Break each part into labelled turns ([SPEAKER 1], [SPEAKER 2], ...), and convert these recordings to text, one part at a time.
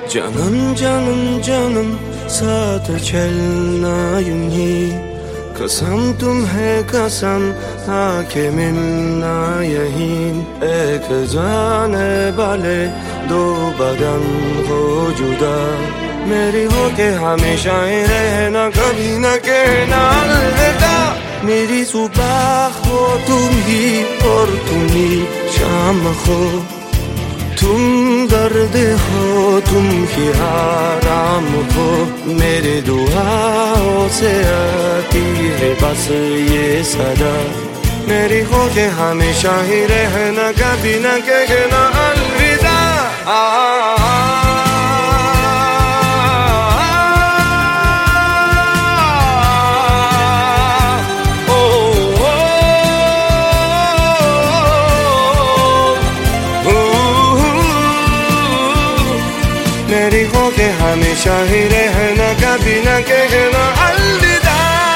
[SPEAKER 1] Canım canım canım साथ चलना यूं ही कसम तुम्हें कसम आके मिलना यहीं एक जाने वाले दो बदन हो जुदा मेरी हो के हमेशा ही रहना कभी न कहना अलविदा मेरी सुबह हो तुम ही और तुम ही शाम हो तुम दर्द हो तुम ही आराम हो मेरे दुआओं से आती है बस ये सदा मेरी हो के हमेशा ही रहना कभी न कहना अलविदा मेरी हो के हमेशा ही रहना कभी न कहना अलविदा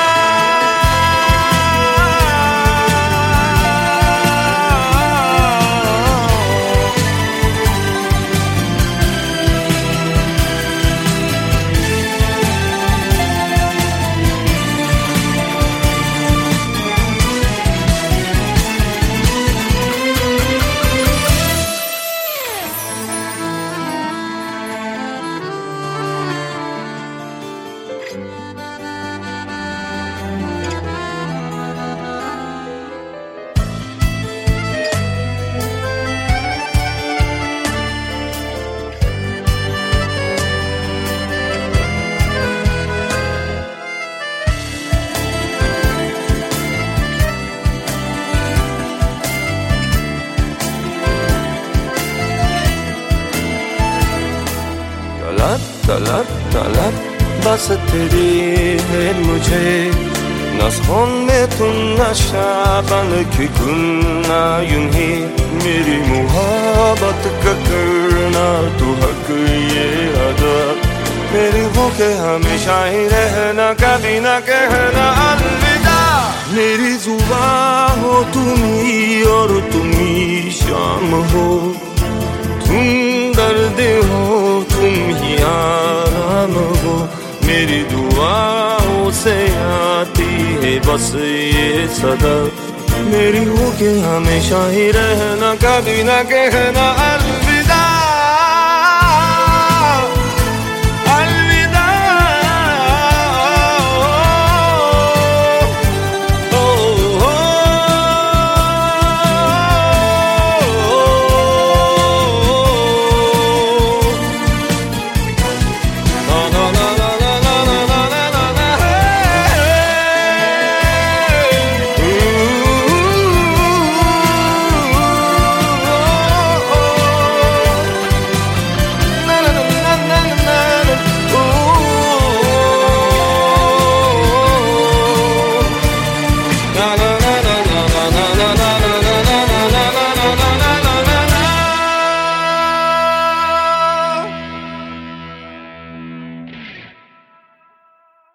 [SPEAKER 1] तलब तलब बस तेरी है मुझे नस्खों में तुम नशा बन के गुना यूं ही मेरी मुहब्बत का करना तू हक ये अदा मेरी हो के हमेशा ही रहना कभी न कहना अलविदा मेरी जुबान हो तुम ही और तुम ही शाम हो तुम दर्द हो तुम ही आराम हो मेरी दुआओं से आती है बस ये सदा मेरी हो के हमेशा ही रहना कभी न कहना अलविदा